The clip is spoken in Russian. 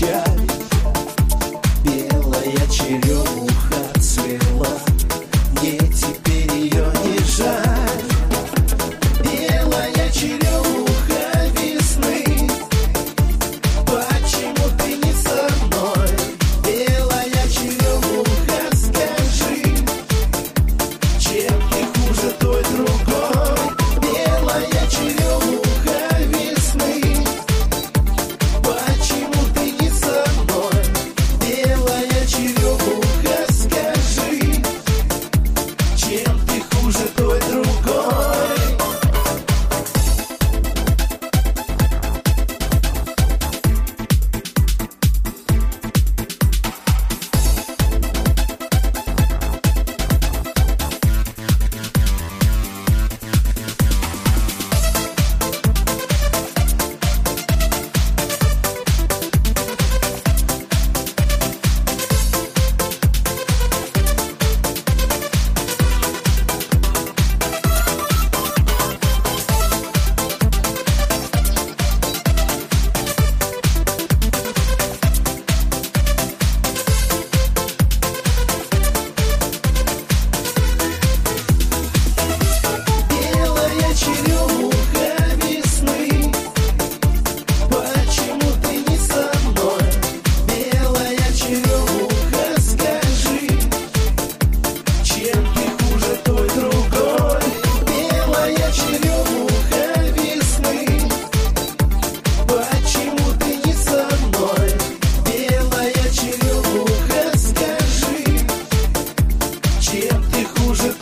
печаль. Белая черемуха цвела, мне теперь ее не жаль. Белая черемуха весны, почему ты не со мной? Белая черемуха, скажи, чем ты хуже той другой? Белая черемуха весны, почему ты не со мной? Белая черемуха, скажи, чем ты хуже той другой? Белая черемуха весны, почему ты не со мной? Белая черемуха, скажи, чем ты хуже той другой? Белая черемуха весны, почему ты не со мной? Белая черемуха, скажи, чем ты хуже